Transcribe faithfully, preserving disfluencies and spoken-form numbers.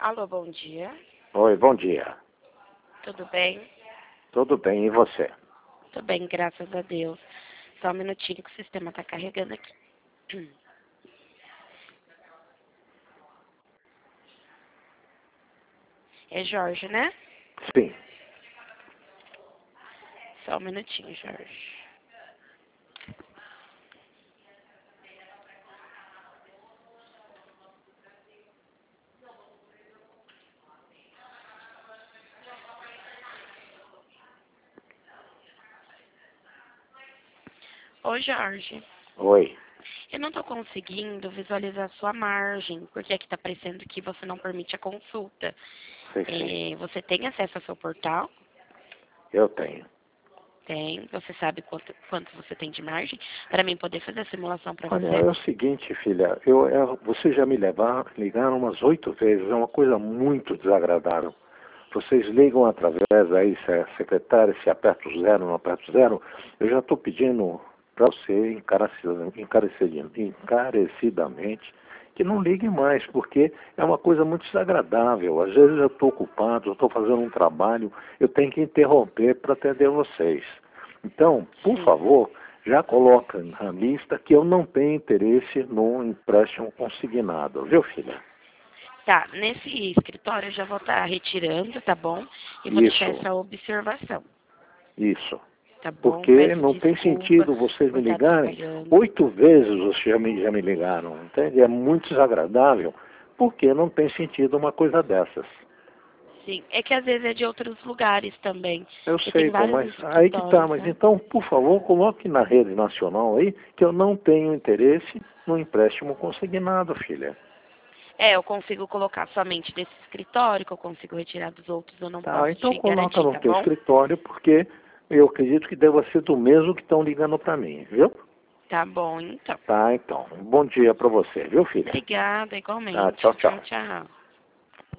Alô, bom dia. Oi, bom dia. Tudo bem? Tudo bem, e você? Tudo bem, graças a Deus. Só um minutinho que o sistema está carregando aqui. É Jorge, né? Sim. Só um minutinho, Jorge. Ô, Jorge, Oi. eu não estou conseguindo visualizar sua margem, porque aqui está aparecendo que você não permite a consulta. Sim, sim. É, você tem acesso ao seu portal? Eu tenho. Tem. Você sabe quanto, quanto você tem de margem? Para mim poder fazer a simulação para Olha, você? é o seguinte, filha, eu, eu, vocês já me levaram, ligaram umas oito vezes, é uma coisa muito desagradável. Vocês ligam através aí, se a secretária, se aperta o zero, não aperta o zero, eu já estou pedindo para você encarecidamente, encarecidamente que não ligue mais, porque é uma coisa muito desagradável. Às vezes eu estou ocupado, eu estou fazendo um trabalho, eu tenho que interromper para atender vocês. Então, por Sim. favor, já coloca na lista que eu não tenho interesse no empréstimo consignado, viu, filha? Tá, nesse escritório eu já vou estar retirando, tá bom? E vou deixar Isso, essa observação, isso. tá bom? Porque Peço não tem desculpa sentido vocês por me estar ligarem. atrapalhando. Oito vezes vocês já me, já me ligaram, entende? É muito desagradável, porque não tem sentido uma coisa dessas. Sim, é que às vezes é de outros lugares também. Eu Eu sei, tenho pô, vários mas aí que tá. escritórios, Mas né? então, por favor, coloque na rede nacional aí que eu não tenho interesse no empréstimo consignado, filha. É, eu consigo colocar somente desse escritório, que eu consigo retirar dos outros, eu não Tá, posso então te coloca garantir, no tá teu bom? escritório, porque eu acredito que deva ser do mesmo que estão ligando para mim, viu? Tá bom, então. Tá, então. Um bom dia para você, viu, filha? Obrigada, Tá, igualmente. tchau, Tchau, tchau. tchau.